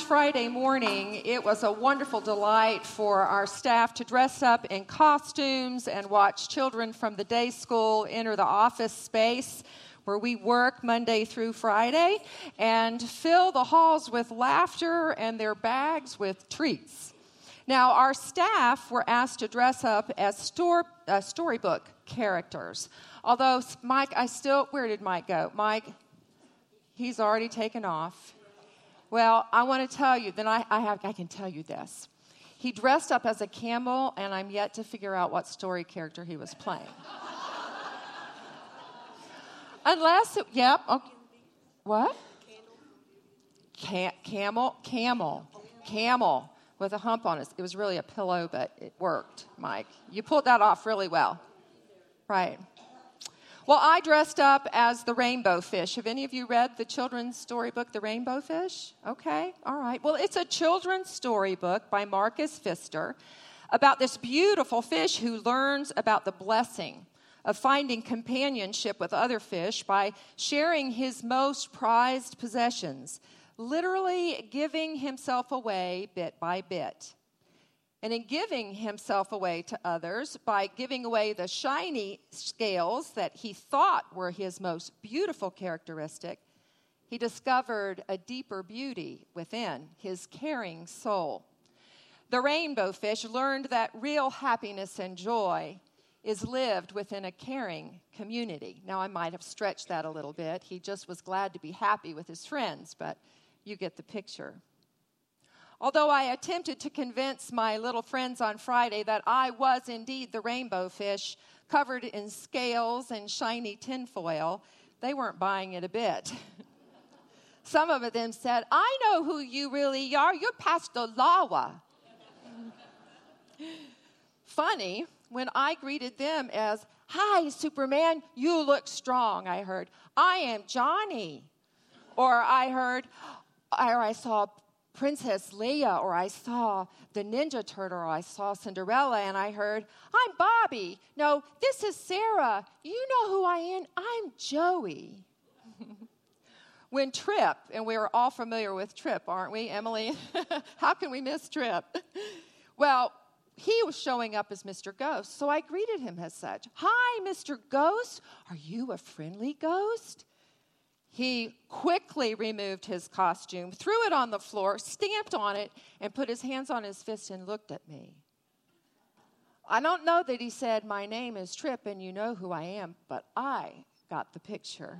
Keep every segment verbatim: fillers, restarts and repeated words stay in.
Friday morning, it was a wonderful delight for our staff to dress up in costumes and watch children from the day school enter the office space where we work Monday through Friday and fill the halls with laughter and their bags with treats. Now, our staff were asked to dress up as store, uh, storybook characters. Although, Mike, I still, where did Mike go? Mike, he's already taken off. Well, I want to tell you, then I, I, have, I can tell you this. He dressed up as a camel, and I'm yet to figure out what story character he was playing. Unless, it, yep, okay. What? Cam, camel, camel, camel with a hump on it. It was really a pillow, but it worked, Mike. You pulled that off really well. Right. Well, I dressed up as the rainbow fish. Have any of you read the children's storybook, The Rainbow Fish? Okay, all right. Well, it's a children's storybook by Marcus Pfister about this beautiful fish who learns about the blessing of finding companionship with other fish by sharing his most prized possessions, literally giving himself away bit by bit. And in giving himself away to others, by giving away the shiny scales that he thought were his most beautiful characteristic, he discovered a deeper beauty within his caring soul. The rainbow fish learned that real happiness and joy is lived within a caring community. Now, I might have stretched that a little bit. He just was glad to be happy with his friends, but you get the picture. Although I attempted to convince my little friends on Friday that I was indeed the rainbow fish covered in scales and shiny tinfoil, they weren't buying it a bit. Some of them said, "I know who you really are. You're Pastor Lawa." Funny, when I greeted them as, "Hi, Superman, you look strong," I heard, "I am Johnny." Or I heard, or I saw Princess Leia, or I saw the Ninja Turtle, or I saw Cinderella, and I heard, "I'm Bobby. No, this is Sarah. You know who I am. I'm Joey." When Trip, and we are all familiar with Trip, aren't we, Emily? How can we miss Trip? Well, he was showing up as Mister Ghost, so I greeted him as such. "Hi, Mister Ghost. Are you a friendly ghost?" He quickly removed his costume, threw it on the floor, stamped on it, and put his hands on his fist and looked at me. I don't know that he said, "My name is Trip and you know who I am," but I got the picture.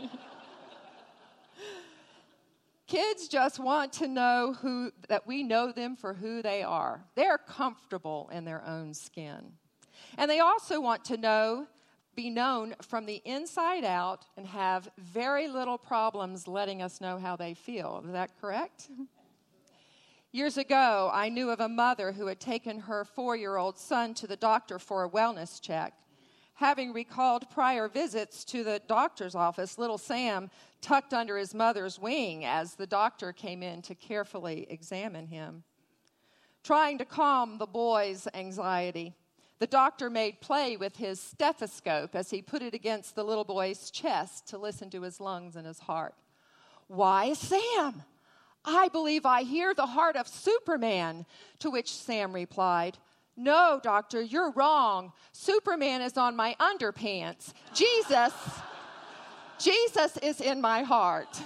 Kids just want to know who that we know them for who they are. They're comfortable in their own skin. And they also want to know be known from the inside out and have very little problems letting us know how they feel. Is that correct? Years ago, I knew of a mother who had taken her four-year-old son to the doctor for a wellness check. Having recalled prior visits to the doctor's office, little Sam tucked under his mother's wing as the doctor came in to carefully examine him. Trying to calm the boy's anxiety, the doctor made play with his stethoscope as he put it against the little boy's chest to listen to his lungs and his heart. "Why, Sam, I believe I hear the heart of Superman," to which Sam replied, "No, doctor, you're wrong. Superman is on my underpants. Jesus, Jesus is in my heart."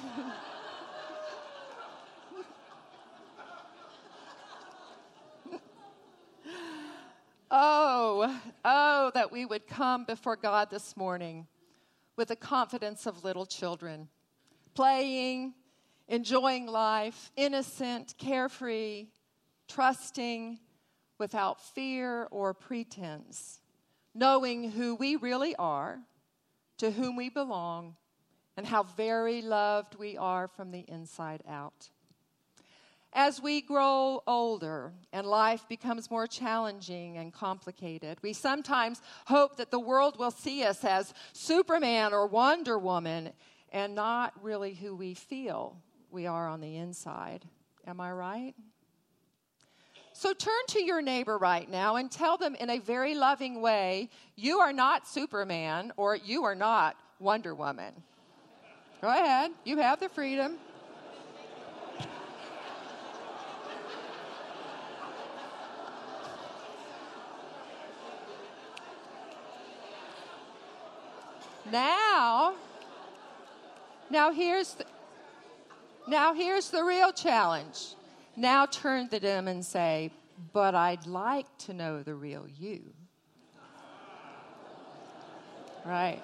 Oh, oh, that we would come before God this morning with the confidence of little children, playing, enjoying life, innocent, carefree, trusting, without fear or pretense, knowing who we really are, to whom we belong, and how very loved we are from the inside out. As we grow older and life becomes more challenging and complicated, we sometimes hope that the world will see us as Superman or Wonder Woman and not really who we feel we are on the inside. Am I right? So turn to your neighbor right now and tell them in a very loving way, you are not Superman or you are not Wonder Woman. Go ahead. You have the freedom. Now, now here's the, now here's the real challenge. Now turn to them and say, but I'd like to know the real you. Right.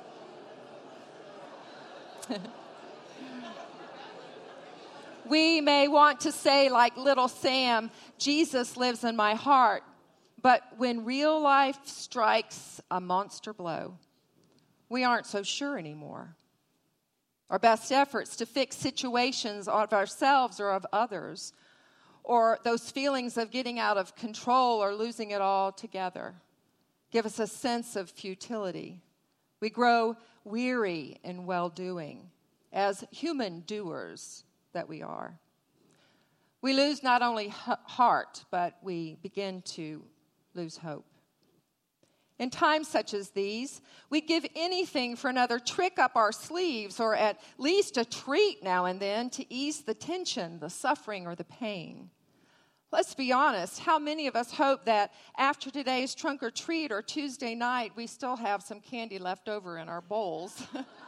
We may want to say, like little Sam, Jesus lives in my heart. But when real life strikes a monster blow, we aren't so sure anymore. Our best efforts to fix situations of ourselves or of others, or those feelings of getting out of control or losing it all together, give us a sense of futility. We grow weary in well-doing as human doers that we are. We lose not only heart, but we begin to lose hope. In times such as these, we give anything for another trick up our sleeves or at least a treat now and then to ease the tension, the suffering, or the pain. Let's be honest, how many of us hope that after today's trunk or treat or Tuesday night, we still have some candy left over in our bowls?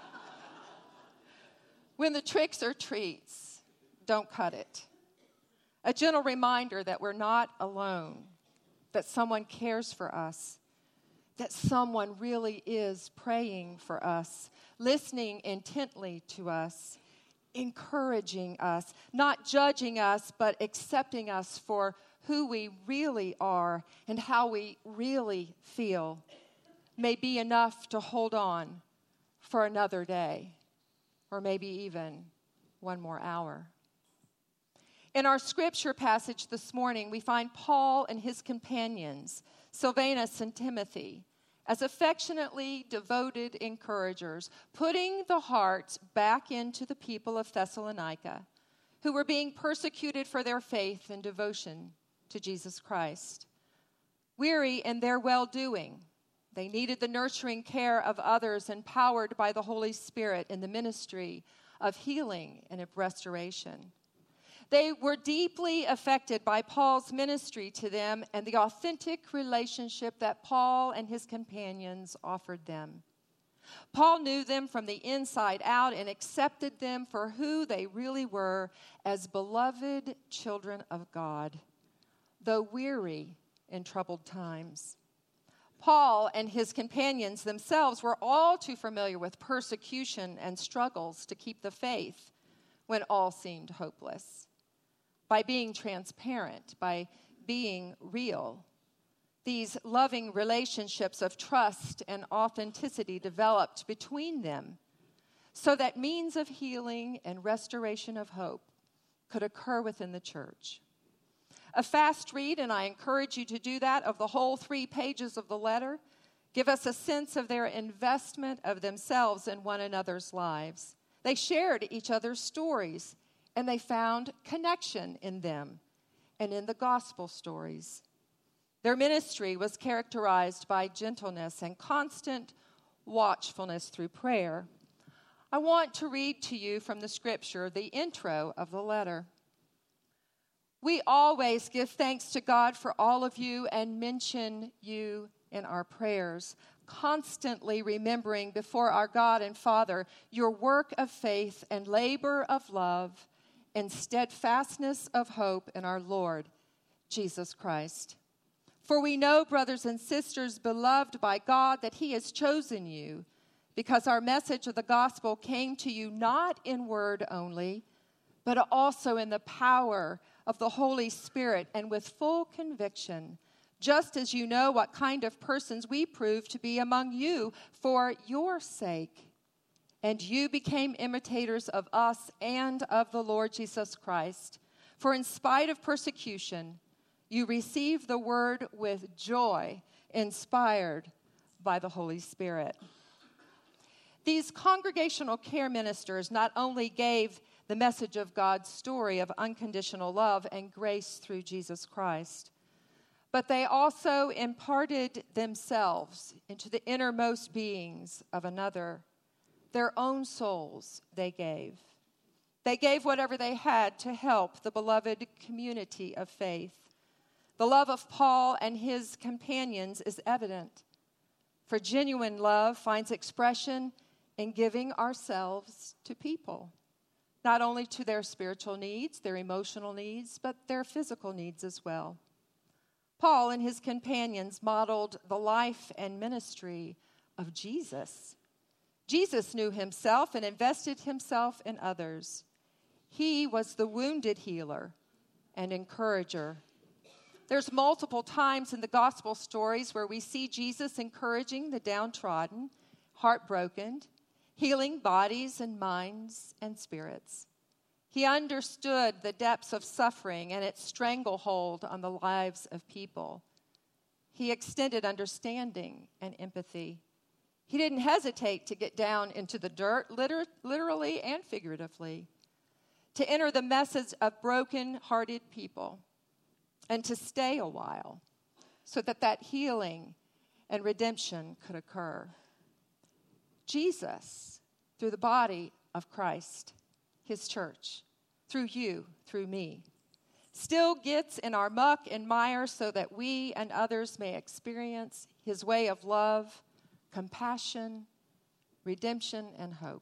When the tricks or treats, don't cut it. A gentle reminder that we're not alone, that someone cares for us, that someone really is praying for us, listening intently to us, encouraging us, not judging us, but accepting us for who we really are and how we really feel, may be enough to hold on for another day, or maybe even one more hour. In our scripture passage this morning, we find Paul and his companions, Silvanus and Timothy, as affectionately devoted encouragers, putting the hearts back into the people of Thessalonica, who were being persecuted for their faith and devotion to Jesus Christ. Weary in their well-doing, they needed the nurturing care of others, empowered by the Holy Spirit in the ministry of healing and of restoration. They were deeply affected by Paul's ministry to them and the authentic relationship that Paul and his companions offered them. Paul knew them from the inside out and accepted them for who they really were as beloved children of God, though weary in troubled times. Paul and his companions themselves were all too familiar with persecution and struggles to keep the faith when all seemed hopeless. By being transparent, by being real, these loving relationships of trust and authenticity developed between them so that means of healing and restoration of hope could occur within the church. A fast read, and I encourage you to do that, of the whole three pages of the letter, give us a sense of their investment of themselves in one another's lives. They shared each other's stories, and they found connection in them and in the gospel stories. Their ministry was characterized by gentleness and constant watchfulness through prayer. I want to read to you from the scripture the intro of the letter. We always give thanks to God for all of you and mention you in our prayers, constantly remembering before our God and Father your work of faith and labor of love and steadfastness of hope in our Lord Jesus Christ. For we know, brothers and sisters, beloved by God, that he has chosen you, because our message of the gospel came to you not in word only, but also in the power of the Holy Spirit and with full conviction, just as you know what kind of persons we proved to be among you for your sake. And you became imitators of us and of the Lord Jesus Christ. For in spite of persecution, you received the word with joy, inspired by the Holy Spirit. These congregational care ministers not only gave the message of God's story of unconditional love and grace through Jesus Christ, but they also imparted themselves into the innermost beings of another. Their own souls they gave. They gave whatever they had to help the beloved community of faith. The love of Paul and his companions is evident. For genuine love finds expression in giving ourselves to people, not only to their spiritual needs, their emotional needs, but their physical needs as well. Paul and his companions modeled the life and ministry of Jesus. Jesus knew himself and invested himself in others. He was the wounded healer and encourager. There's multiple times in the gospel stories where we see Jesus encouraging the downtrodden, heartbroken, healing bodies and minds and spirits. He understood the depths of suffering and its stranglehold on the lives of people. He extended understanding and empathy. He didn't hesitate to get down into the dirt, liter- literally and figuratively, to enter the message of broken-hearted people, and to stay a while so that that healing and redemption could occur. Jesus, through the body of Christ, his church, through you, through me, still gets in our muck and mire so that we and others may experience his way of love, compassion, redemption, and hope.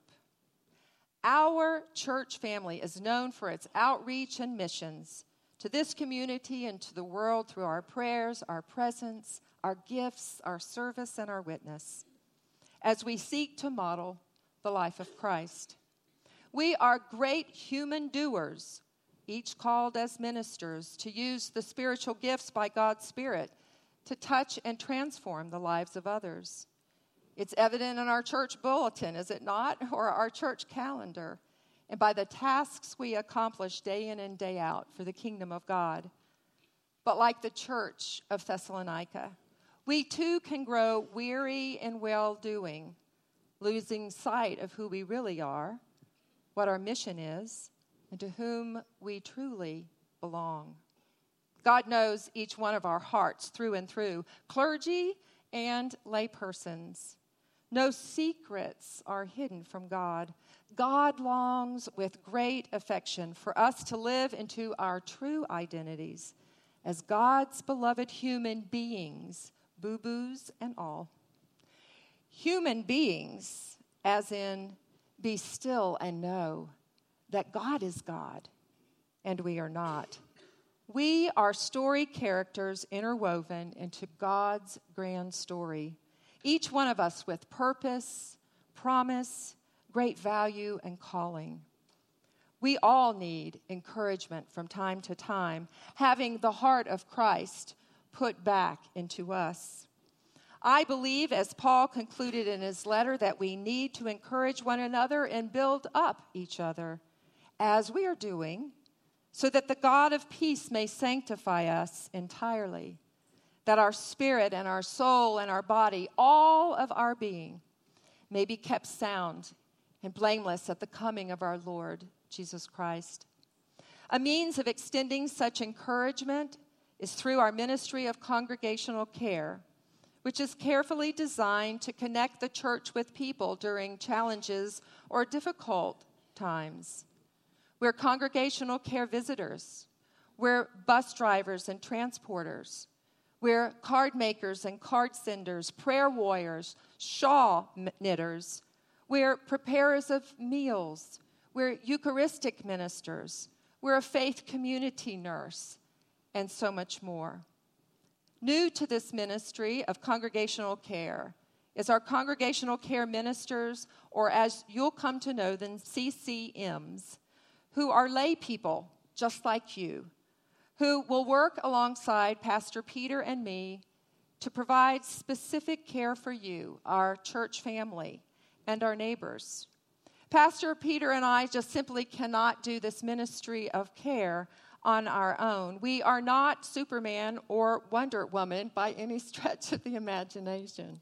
Our church family is known for its outreach and missions to this community and to the world through our prayers, our presence, our gifts, our service, and our witness, as we seek to model the life of Christ. We are great human doers, each called as ministers to use the spiritual gifts by God's Spirit to touch and transform the lives of others. It's evident in our church bulletin, is it not, or our church calendar, and by the tasks we accomplish day in and day out for the kingdom of God. But like the church of Thessalonica, we too can grow weary in well-doing, losing sight of who we really are, what our mission is, and to whom we truly belong. God knows each one of our hearts through and through, clergy and laypersons. No secrets are hidden from God. God longs with great affection for us to live into our true identities as God's beloved human beings, boo-boos and all. Human beings, as in be still and know that God is God and we are not. We are story characters interwoven into God's grand story, each one of us with purpose, promise, great value, and calling. We all need encouragement from time to time, having the heart of Christ put back into us. I believe, as Paul concluded in his letter, that we need to encourage one another and build up each other, as we are doing, so that the God of peace may sanctify us entirely, that our spirit and our soul and our body, all of our being, may be kept sound and blameless at the coming of our Lord Jesus Christ. A means of extending such encouragement is through our ministry of congregational care, which is carefully designed to connect the church with people during challenges or difficult times. We're congregational care visitors. We're bus drivers and transporters. We're card makers and card senders, prayer warriors, shawl knitters. We're preparers of meals. We're Eucharistic ministers. We're a faith community nurse, and so much more. New to this ministry of congregational care is our congregational care ministers, or as you'll come to know them, C C Ms, who are lay people just like you, who will work alongside Pastor Peter and me to provide specific care for you, our church family, and our neighbors. Pastor Peter and I just simply cannot do this ministry of care on our own. We are not Superman or Wonder Woman by any stretch of the imagination.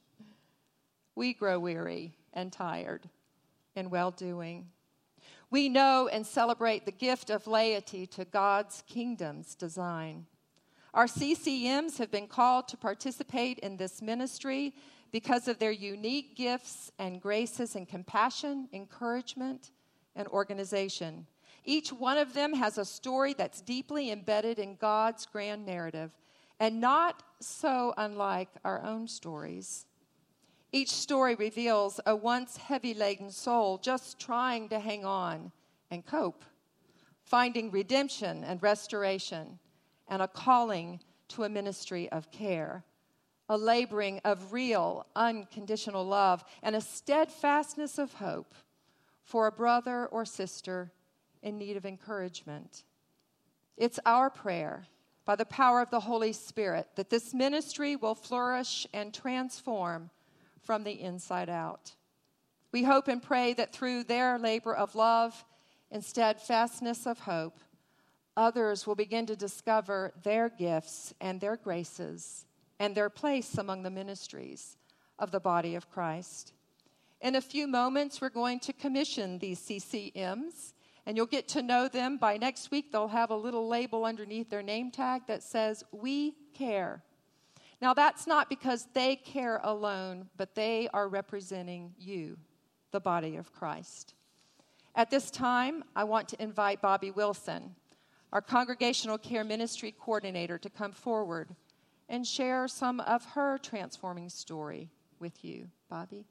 We grow weary and tired in well-doing. We know and celebrate the gift of laity to God's kingdom's design. Our C C Ms have been called to participate in this ministry because of their unique gifts and graces in compassion, encouragement, and organization. Each one of them has a story that's deeply embedded in God's grand narrative, and not so unlike our own stories. Each story reveals a once heavy-laden soul just trying to hang on and cope, finding redemption and restoration, and a calling to a ministry of care, a laboring of real, unconditional love, and a steadfastness of hope for a brother or sister in need of encouragement. It's our prayer, by the power of the Holy Spirit, that this ministry will flourish and transform from the inside out. We hope and pray that through their labor of love and steadfastness of hope, others will begin to discover their gifts and their graces and their place among the ministries of the body of Christ. In a few moments, we're going to commission these C C Ms, and you'll get to know them. By next week, they'll have a little label underneath their name tag that says, "We care." Now, that's not because they care alone, but they are representing you, the body of Christ. At this time, I want to invite Bobby Wilson, our Congregational Care Ministry Coordinator, to come forward and share some of her transforming story with you. Bobby?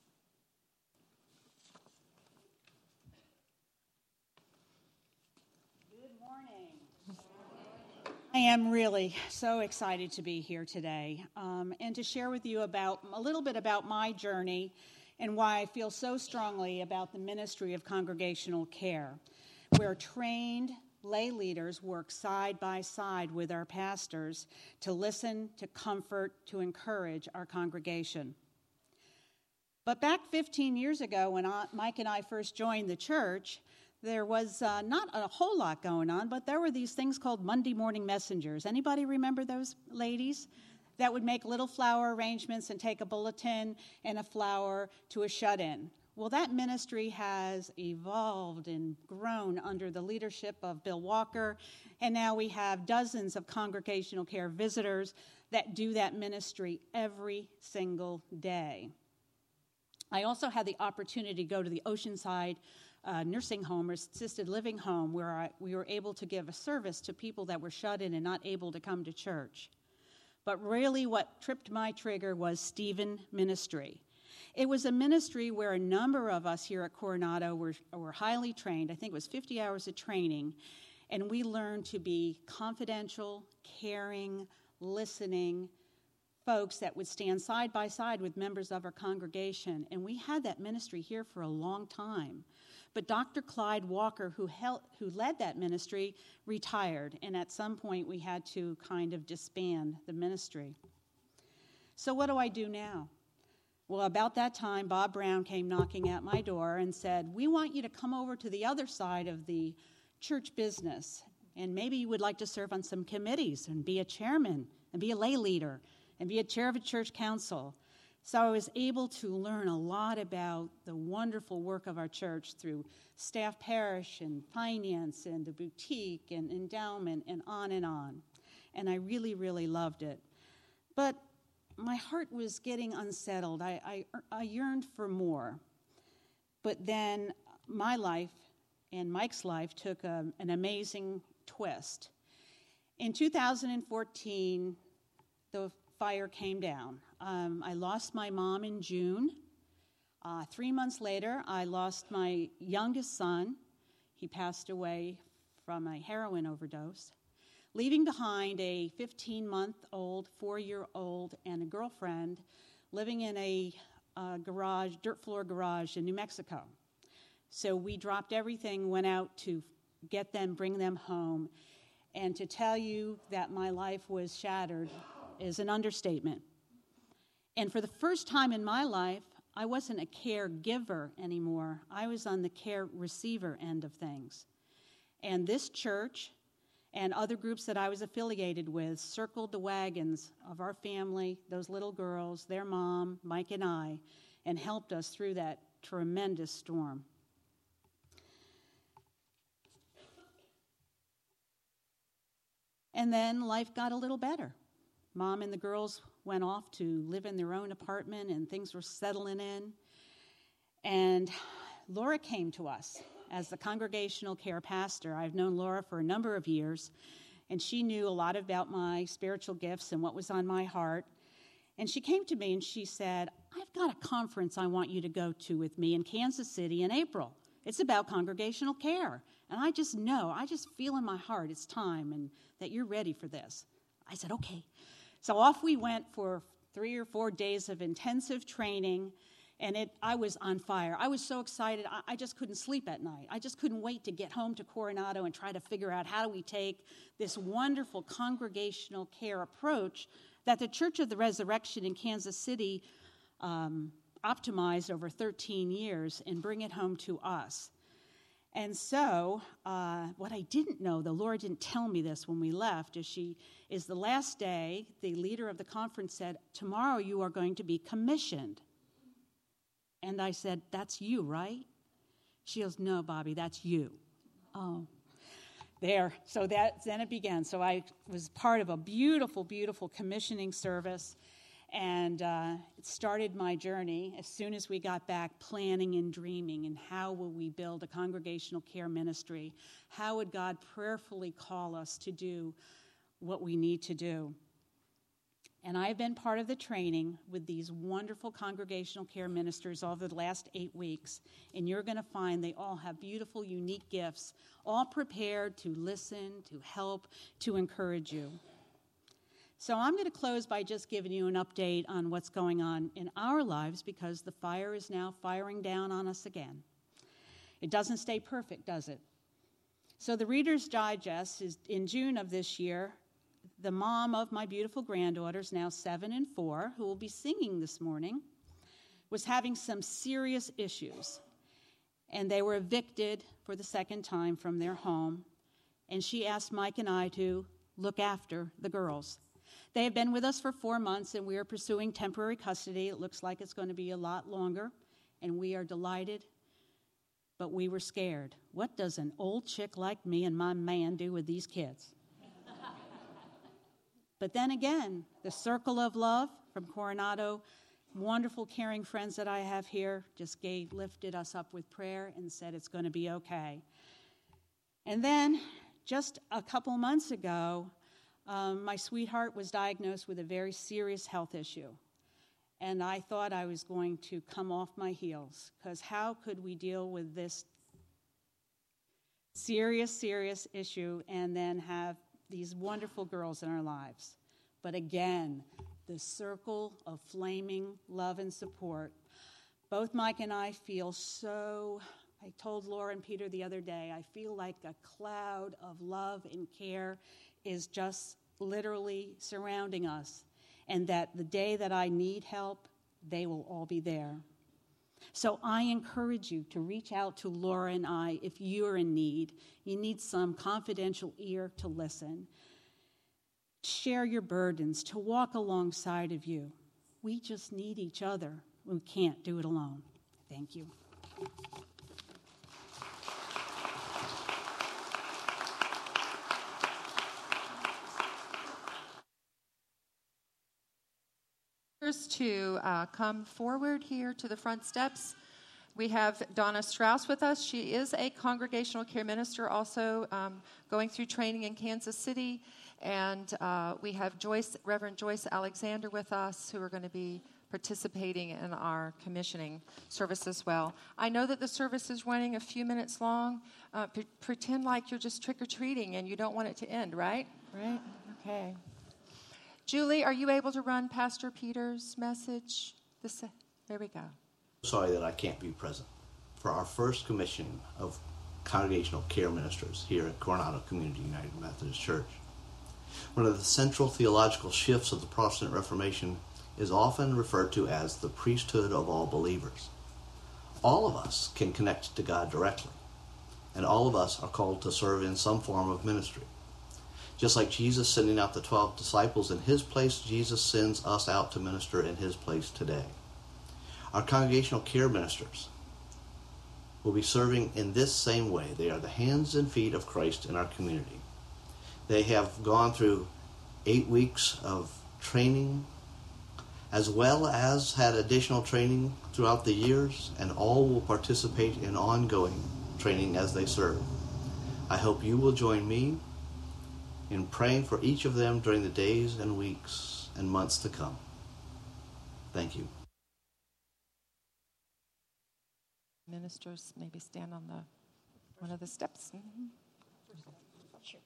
I am really so excited to be here today um, and to share with you about a little bit about my journey and why I feel so strongly about the ministry of congregational care, where trained lay leaders work side by side with our pastors to listen, to comfort, to encourage our congregation. But back fifteen years ago when I, Mike and I first joined the church, there was uh, not a whole lot going on, but there were these things called Monday morning messengers. Anybody remember those ladies that would make little flower arrangements and take a bulletin and a flower to a shut-in? Well, that ministry has evolved and grown under the leadership of Bill Walker, and now we have dozens of congregational care visitors that do that ministry every single day. I also had the opportunity to go to the Oceanside Uh, nursing home or assisted living home where I, we were able to give a service to people that were shut in and not able to come to church. But really what tripped my trigger was Stephen Ministry. It was a ministry where a number of us here at Coronado were, were highly trained. I think it was fifty hours of training, and we learned to be confidential, caring, listening folks that would stand side by side with members of our congregation. And we had that ministry here for a long time. But Doctor Clyde Walker, who, held, who led that ministry, retired, and at some point we had to kind of disband the ministry. So what do I do now? Well, about that time, Bob Brown came knocking at my door and said, "We want you to come over to the other side of the church business, and maybe you would like to serve on some committees and be a chairman and be a lay leader and be a chair of a church council." So I was able to learn a lot about the wonderful work of our church through staff parish and finance and the boutique and endowment and on and on. And I really, really loved it. But my heart was getting unsettled. I, I, I yearned for more. But then my life and Mike's life took a, an amazing twist. In two thousand fourteen, the fire came down. Um, I lost my mom in June. Uh, three months later, I lost my youngest son. He passed away from a heroin overdose, leaving behind a fifteen-month-old, four-year-old, and a girlfriend living in a uh, garage, dirt floor garage in New Mexico. So we dropped everything, went out to get them, bring them home. And to tell you that my life was shattered is an understatement. And for the first time in my life, I wasn't a caregiver anymore. I was on the care receiver end of things. And this church and other groups that I was affiliated with circled the wagons of our family, those little girls, their mom, Mike and I, and helped us through that tremendous storm. And then life got a little better. Mom and the girls went off to live in their own apartment, and things were settling in. And Laura came to us as the congregational care pastor. I've known Laura for a number of years, and she knew a lot about my spiritual gifts and what was on my heart. And she came to me and she said, I've got a conference I want you to go to with me in Kansas City in April. It's about congregational care. And I just know, I just feel in my heart it's time and that you're ready for this. I said, okay. So off we went for three or four days of intensive training, and it, I was on fire. I was so excited, I, I just couldn't sleep at night. I just couldn't wait to get home to Coronado and try to figure out how do we take this wonderful congregational care approach that the Church of the Resurrection in Kansas City um, optimized over thirteen years and bring it home to us. And so, uh, what I didn't know, the Lord didn't tell me this when we left, is she is the last day, the leader of the conference said, tomorrow you are going to be commissioned. And I said, that's you, right? She goes, no, Bobby, that's you. Oh, there. So that then it began. So I was part of a beautiful, beautiful commissioning service. And uh, it started my journey as soon as we got back, planning and dreaming, and how will we build a congregational care ministry? How would God prayerfully call us to do what we need to do? And I've been part of the training with these wonderful congregational care ministers over the last eight weeks, and you're going to find they all have beautiful, unique gifts, all prepared to listen, to help, to encourage you. So I'm going to close by just giving you an update on what's going on in our lives, because the fire is now firing down on us again. It doesn't stay perfect, does it? So the Reader's Digest is in June of this year. The mom of my beautiful granddaughters, now seven and four, who will be singing this morning, was having some serious issues. And they were evicted for the second time from their home. And she asked Mike and I to look after the girls. They have been with us for four months, and we are pursuing temporary custody. It looks like it's going to be a lot longer, and we are delighted, but we were scared. What does an old chick like me and my man do with these kids? But then again, the circle of love from Coronado, wonderful, caring friends that I have here, just gave, lifted us up with prayer and said it's going to be okay. And then, just a couple months ago, Um, my sweetheart was diagnosed with a very serious health issue. And I thought I was going to come off my heels, because how could we deal with this serious, serious issue and then have these wonderful girls in our lives? But again, the circle of flaming love and support. Both Mike and I feel so, I told Laura and Peter the other day, I feel like a cloud of love and care is just literally surrounding us, and that the day that I need help, they will all be there. So I encourage you to reach out to Laura and I if you're in need. You need some confidential ear to listen. Share your burdens, to walk alongside of you. We just need each other. We can't do it alone. Thank you. To uh, come forward here to the front steps. We have Donna Strauss with us. She is a congregational care minister, also um, going through training in Kansas City. And uh, we have Joyce, Reverend Joyce Alexander with us, who are going to be participating in our commissioning service as well. I know that the service is running a few minutes long. Uh, pre- pretend like you're just trick-or-treating and you don't want it to end, right? Right? Okay. Julie, are you able to run Pastor Peter's message? This, there we go. Sorry that I can't be present for our first commission of congregational care ministers here at Coronado Community United Methodist Church. One of the central theological shifts of the Protestant Reformation is often referred to as the priesthood of all believers. All of us can connect to God directly, and all of us are called to serve in some form of ministry. Just like Jesus sending out the twelve disciples in his place, Jesus sends us out to minister in his place today. Our congregational care ministers will be serving in this same way. They are the hands and feet of Christ in our community. They have gone through eight weeks of training, as well as had additional training throughout the years, and all will participate in ongoing training as they serve. I hope you will join me in praying for each of them during the days and weeks and months to come. Thank you. Ministers, maybe stand on the one of the steps. Mm-hmm. Sure.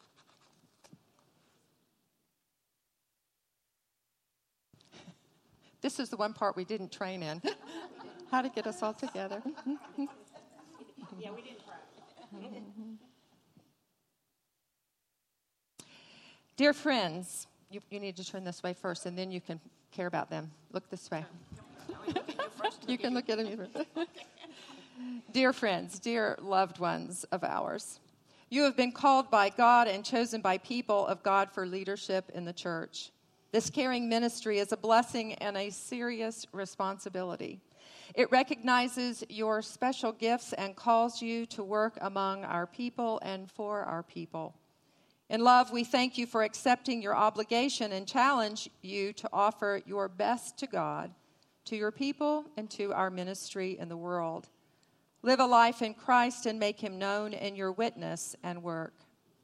This is the one part we didn't train in. How to get us all together. Yeah, we didn't practice. Dear friends, you, you need to turn this way first, and then you can care about them. Look this way. You can look at them either. Dear friends, dear loved ones of ours, you have been called by God and chosen by people of God for leadership in the church. This caring ministry is a blessing and a serious responsibility. It recognizes your special gifts and calls you to work among our people and for our people. In love, we thank you for accepting your obligation and challenge you to offer your best to God, to your people, and to our ministry in the world. Live a life in Christ and make him known in your witness and work.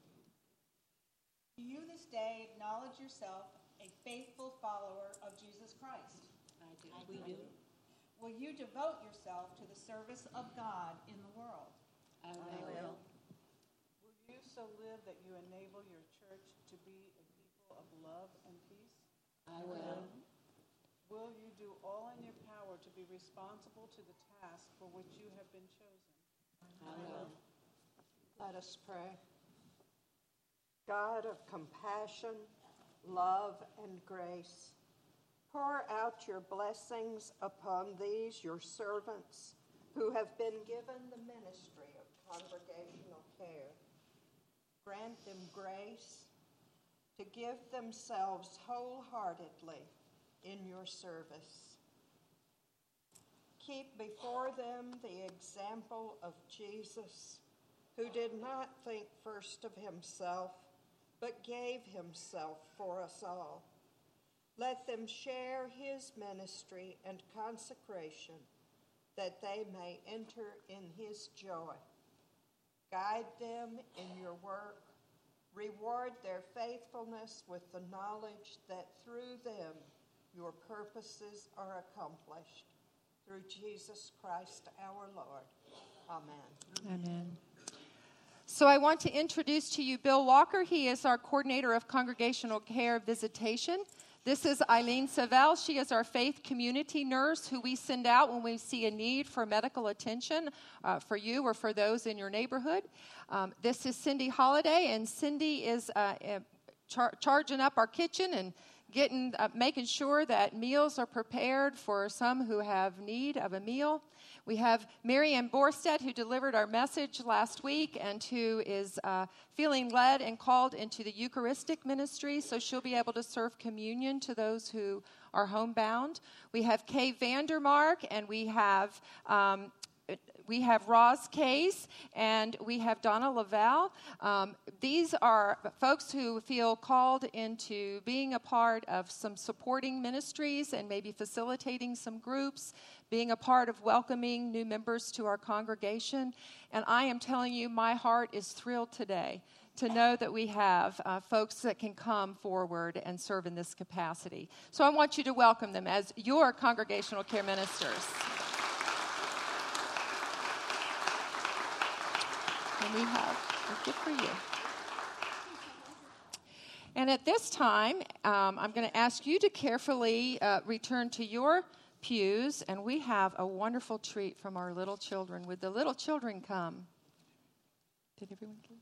Do you this day acknowledge yourself a faithful follower of Jesus Christ? I do. We do. Will you devote yourself to the service of God in the world? I will. Will you so live that you enable your church to be a people of love and peace? I will. Will you do all in your power to be responsible to the task for which you have been chosen? I will. Let us pray. God of compassion, love, and grace, pour out your blessings upon these, your servants, who have been given the ministry of congregational care. Grant them grace to give themselves wholeheartedly in your service. Keep before them the example of Jesus, who did not think first of himself, but gave himself for us all. Let them share his ministry and consecration, that they may enter in his joy. Guide them in your work. Reward their faithfulness with the knowledge that through them your purposes are accomplished. Through Jesus Christ our Lord. Amen. Amen. So I want to introduce to you Bill Walker. He is our coordinator of congregational care visitation. This is Eileen Savell. She is our faith community nurse who we send out when we see a need for medical attention uh, for you or for those in your neighborhood. Um, this is Cindy Holliday, and Cindy is uh, char- charging up our kitchen and getting, uh, making sure that meals are prepared for some who have need of a meal. We have Mary Ann Borstead, who delivered our message last week and who is uh, feeling led and called into the Eucharistic ministry, so she'll be able to serve communion to those who are homebound. We have Kay Vandermark, and we have um, we have Roz Case, and we have Donna Lavelle. Um, these are folks who feel called into being a part of some supporting ministries and maybe facilitating some groups, being a part of welcoming new members to our congregation. And I am telling you, my heart is thrilled today to know that we have uh, folks that can come forward and serve in this capacity. So I want you to welcome them as your congregational care ministers. And we have, good for you. And at this time, um, I'm going to ask you to carefully uh, return to your pews, and we have a wonderful treat from our little children. Would the little children come? Did everyone come?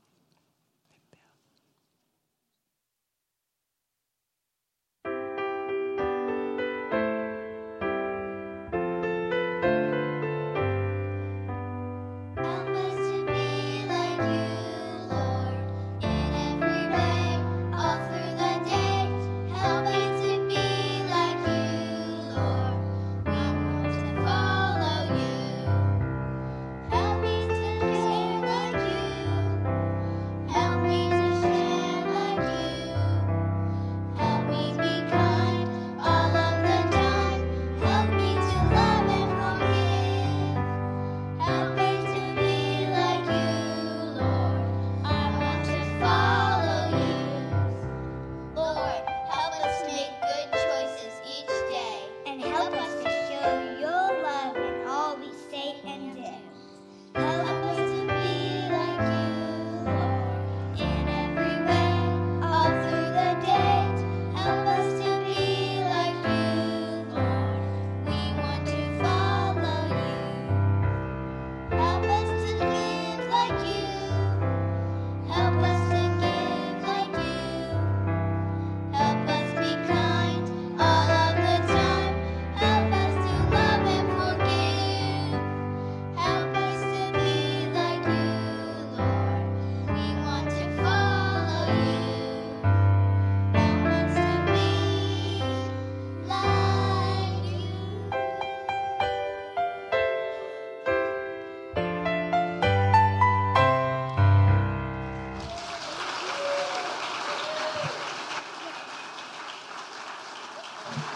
Help me to be like you. Amen.